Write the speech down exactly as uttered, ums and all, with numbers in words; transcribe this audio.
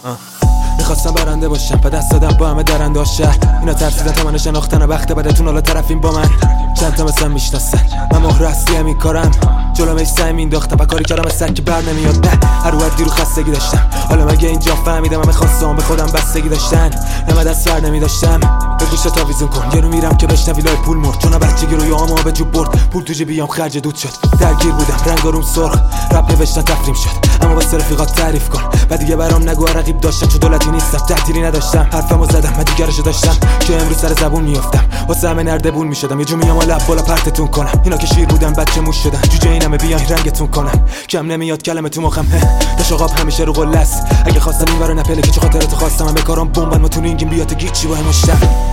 میخواستم برنده باشم پا دست دادم با همه درنده ها شهر. اینا ترسیدن تا منو شناختن وقت بدتون حالا طرفین با من. چند تا مثلا میشناسن من مهر اصلی همین کارم. جلوم ایش سعی مینداختم و کاری کردم از سر که بر نمیاد. نه هر وقت دیرو خستگی داشتم حالا مگه اینجا فهمیدم همه خواستم به خودم بستگی داشتن. نه دست بر نمیداشتم به گوشت تاویزون کن یه رو میرم که بشنوی لای پول مرد. چون بچگی روی آما به جو برد پول تو جیبیام خرج دود شد. درگیر بودم رنگاروم سرخ رپ نوشتن تفریم شد اما واسه رفیقات تعریف کن و دیگه برام نگو رقیب داشتم چون دولتی نیستم تحتیلی نداشتم. حرفمو زدم من دیگرشو داشتم که امروز سر زبون میافتم واسه همه نردبون میشدم یه جو میام لب بالا پرتتون کنم. اینا که شیر بودن بچه موش شدن جوجه اینمه بیاین رنگتون کنم. کم نمیاد کلمه تو مخم دشاقاب همیشه رو قله است. اگه خواستم این ورا نپله که چه خاطرت خواستم همه کارام بمبن ما تو رینگیم بیات گیچی با همشتم.